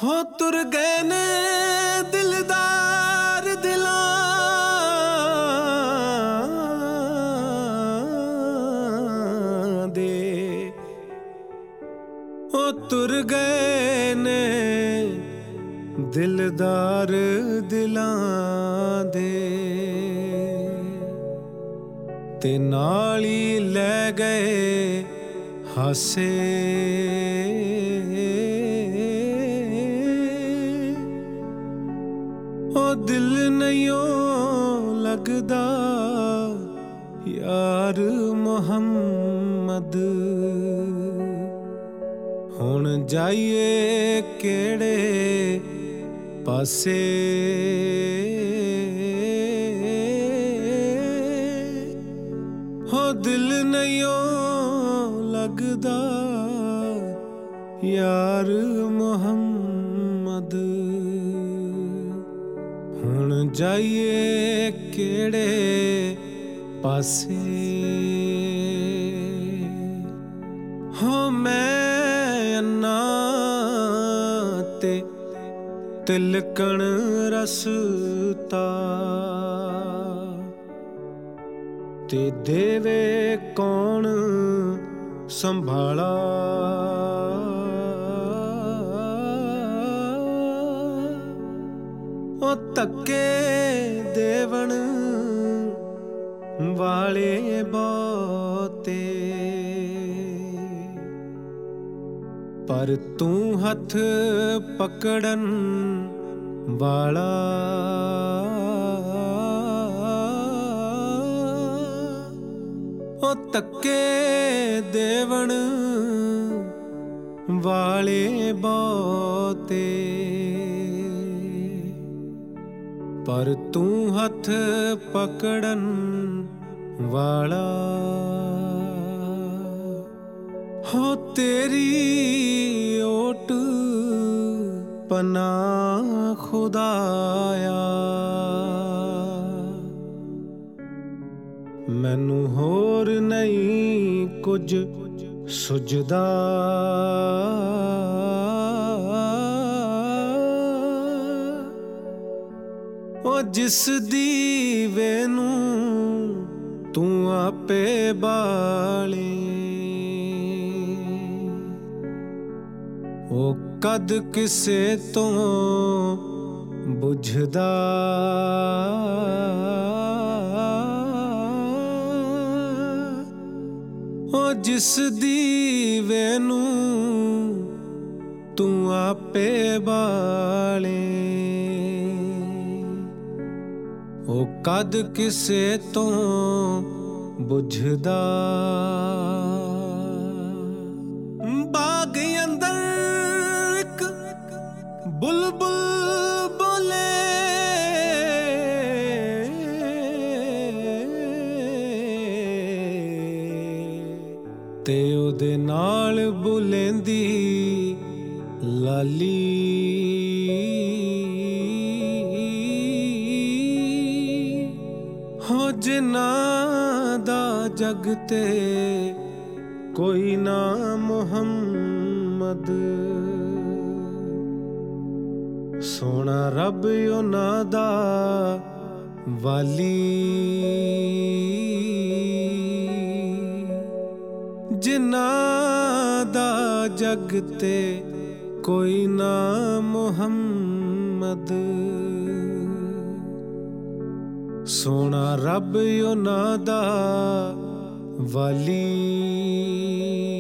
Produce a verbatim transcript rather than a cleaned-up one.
ਹੋ ਤੁਰ ਗਏ ਨੇ ਦਿਲਦਾਰ ਦਿਲਾਂ ਦੇ, ਹੋ ਤੁਰ ਗਏ ਨੇ ਦਿਲਦਾਰ ਦਿਲਾਂ ਦੇ, ਤੇ ਨਾਲ ਹੀ ਲੈ ਗਏ ਹਾਸੇ। ਉਹ ਦਿਲ ਨਹੀਂਓ ਲੱਗਦਾ ਯਾਰ ਮੁਹੰਮਦ, ਹੁਣ ਜਾਈਏ ਕਿਹੜੇ ਪਾਸੇ। ਹੋ ਦਿਲ ਨਹੀਂਓ ਲੱਗਦਾ ਯਾਰ ਮੁਹੰਮਦ, ਹੁਣ ਜਾਈਏ ਕਿਹੜੇ ਪਾਸੇ। ਹੋ ਮੈਂ ਅੰਨਾ ਤੇ ਤਿਲਕਣ ਰਸਤਾ, ਤੇ ਦੇਵੇ ਕੌਣ ਸੰਭਾਲਾ। ਉਹ ਧੱਕੇ ਦੇਵਣ ਵਾਲੇ ਬਹੁਤੇ, ਪਰ ਤੂੰ ਹੱਥ ਪਕੜਨ ਵਾਲਾ। ਉਹ ਧੱਕੇ ਦੇਵਣ ਵਾਲੇ ਬਹੁਤੇ, ਪਰ ਤੂੰ ਹੱਥ ਪਕੜਨ ਵਾਲਾ। ਹੋ ਤੇਰੀ ਓਟ ਪਨਾਹ ਖੁਦਾਇਆ, ਮੈਨੂੰ ਹੋਰ ਨਹੀਂ ਕੁਝ ਸੁਝਦਾ। ਉਹ ਜਿਸ ਦੀਵੇ ਨੂੰ ਤੂੰ ਆਪੇ ਬਾਲੇ, ਉਹ ਕਦ ਕਿਸੇ ਤੋਂ ਬੁਝਦਾ। ਉਹ ਜਿਸ ਦੀਵੇ ਨੂੰ ਤੂੰ ਆਪੇ ਬਾਲੇ, ਉਹ ਕਦ ਕਿਸੇ ਤੋਂ ਬੁਝਦਾ। ਬਾਗ ਅੰਦਰ ਇੱਕ ਬੁਲਬੁਲ ਬੋਲੇ, ਤੇ ਉਹਦੇ ਨਾਲ ਬੁਲੇਂਦੀ ਲਾਲੀ। ਹੋ ਜਿਨ੍ਹਾਂ ਦਾ ਜਗ ਤੇ ਕੋਈ ਨਾ ਮੁਹੰਮਦ, ਸੋਹਣਾ ਰੱਬ ਉਹਨਾਂ ਦਾ ਵਾਲੀ। ਜਿਨ੍ਹਾਂ ਦਾ ਜਗ ਤੇ ਕੋਈ ਨਾ ਮੁਹੰਮਦ, ਸੋਹਣਾ ਰੱਬ ਉਹਨਾਂ ਦਾ ਵਾਲੀ।